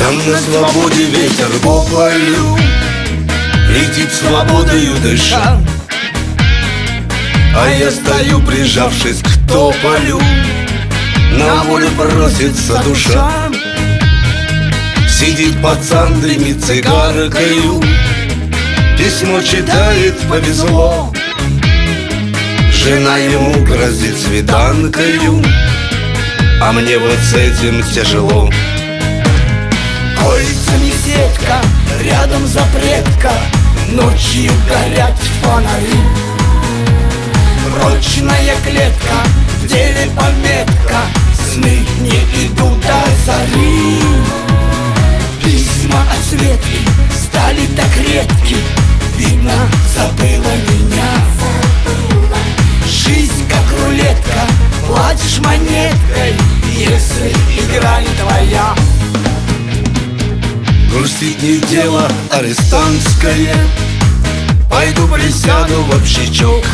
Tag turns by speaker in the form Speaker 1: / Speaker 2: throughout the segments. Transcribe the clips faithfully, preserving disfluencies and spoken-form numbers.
Speaker 1: Там на свободе ветер по полю летит свободою дыша, а я стою, прижавшись к тополю. На волю просится душа. Сидит пацан, дымит цигаркою, письмо читает, повезло. Жена ему грозит свиданкою, а мне вот с этим тяжело.
Speaker 2: Кольцами сетка, рядом запретка, ночью горят фонари. Прочная клетка, в деле пометка, сны не идут до зари. Письма от Светки стали так редки, видно, забыла меня. Жизнь как рулетка, платишь монеткой, если игра не твоя.
Speaker 1: Грустить не дело арестантское, пойду присяду в общачок.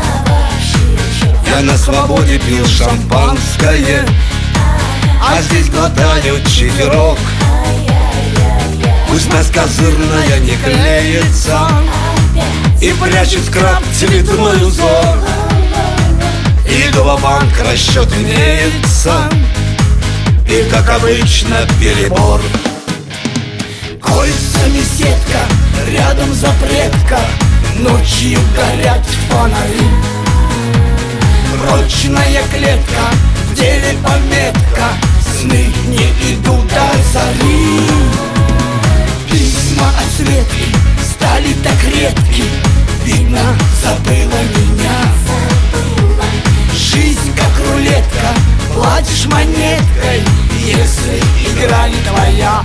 Speaker 1: Я на свободе пил шампанское, а здесь глотаю чиферок. Пусть маска зырная не клеится и прячет краб цветной узор. Иду в банк, расчет имеется, и, как обычно, перебор.
Speaker 2: Кольцами сетка, рядом запретка, ночью горят фонари. Прочная клетка, в деле пометка, сны не идут до зари. Письма от Светки стали так редки, видно, забыла меня. Жизнь как рулетка, платишь монеткой, если игра не твоя.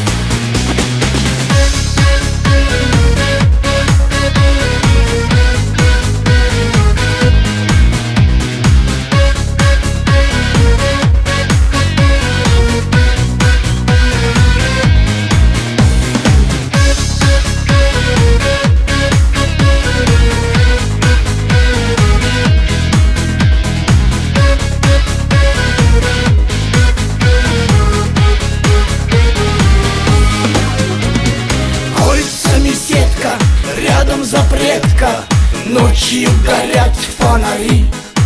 Speaker 2: Рядом запретка, ночью горят фонари.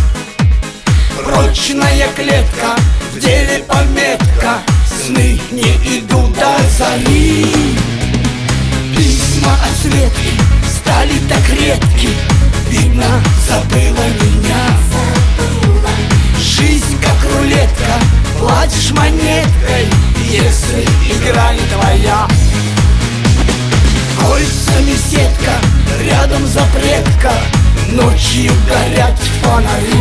Speaker 2: Прочная клетка, в деле пометка, сны не идут до зари. Письма от Светки стали так редки, видно, забыла меня. Жизнь как рулетка, платишь монеткой, если игра не твоя. Кольцами сетка, рядом запретка, ночью горят фонари.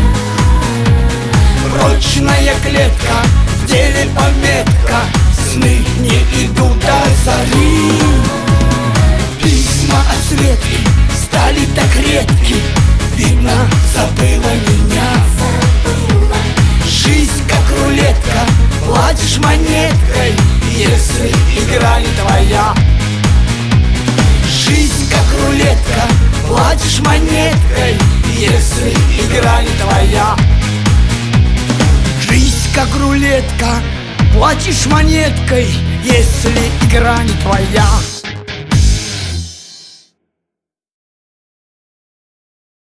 Speaker 2: Прочная клетка, в деле пометка, сны не идут до зари. Письма от Светки стали так редки, видно, забыла меня. Жизнь как рулетка, платишь монеткой, если игра не твоя. Жизнь как рулетка, платишь монеткой, если игра не твоя. Жизнь как рулетка, платишь монеткой, если игра не твоя.